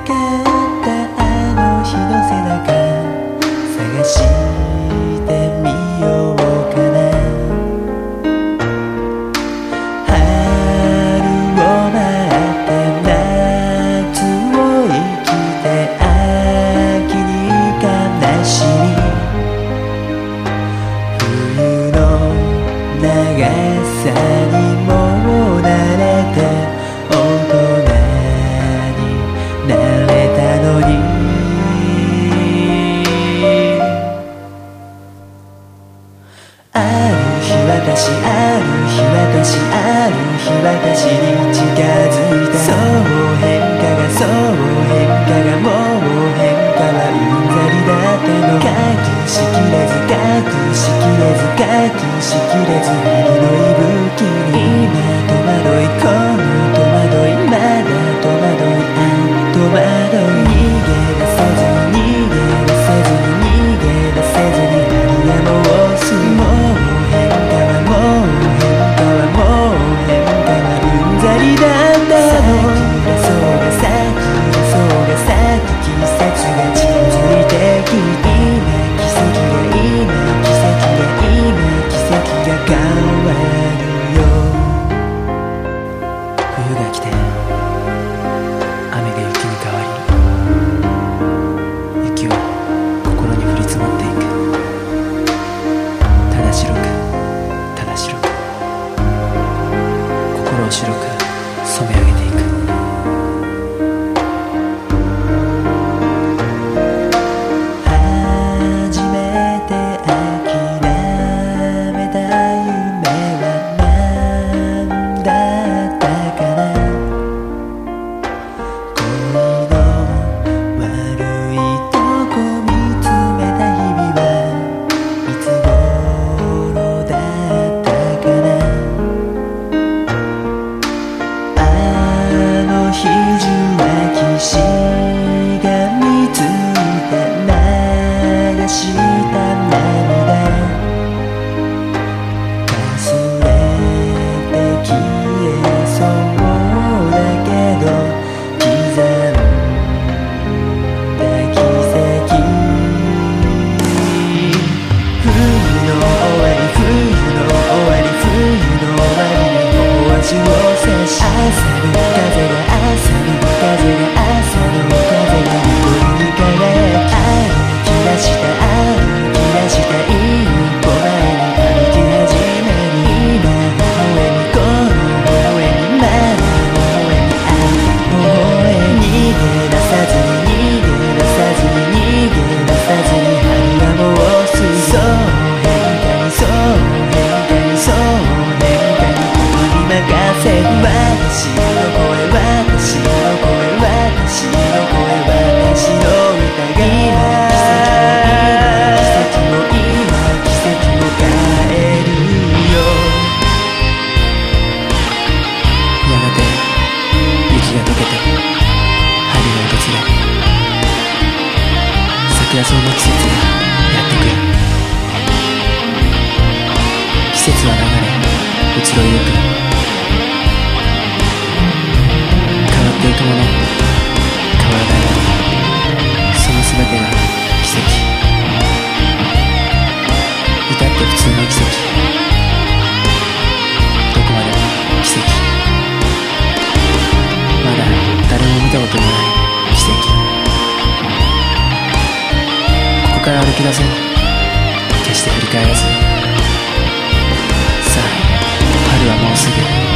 かったあの日の背中探してみようかな。春を待って夏を生きて秋に悲しみ冬の長さにもう慣れて大人になれたのに。ある日私に近づいた。そう変化がもう変化はうんざりだったの。隠しきれず春の息吹に今戸惑いこの戸惑いまだ戸惑い戸惑い逃げ出せずに春がもうすぐもう変化はうんざりだったの。桜そうが咲く季節が近づいてきて奇跡が変わるよ。冬が来て雨が雪に変わり雪は心に降り積もっていく。ただ白く心を白く染め上げていく。初めて諦めた夢は何だったかな。恋の悪いとこ見つめた日々はいつ頃だったかな。あの日受話器しがみついて流した涙かすれて消えそうだけど刻んだ奇跡。冬の終わりに大味を差し朝の風が緑に輝き歩き出した一歩前に歩き始める。今微笑みこの微笑みまだ微笑み逃げ出さずに春がもうすぐ。そう変化に振り任せる。私の声私の歌が奇跡も変えるよ。やがて雪が溶けて春が訪れ桜草の季節がやってくる。季節は流れ移ろいゆく。変わっていくもの変わらないものその全てが奇跡。至って普通の奇跡。どこまでも奇跡。まだ誰も見たことのない奇跡。ここから歩き出そう。決して振り返らず。さあ春はもうすぐ。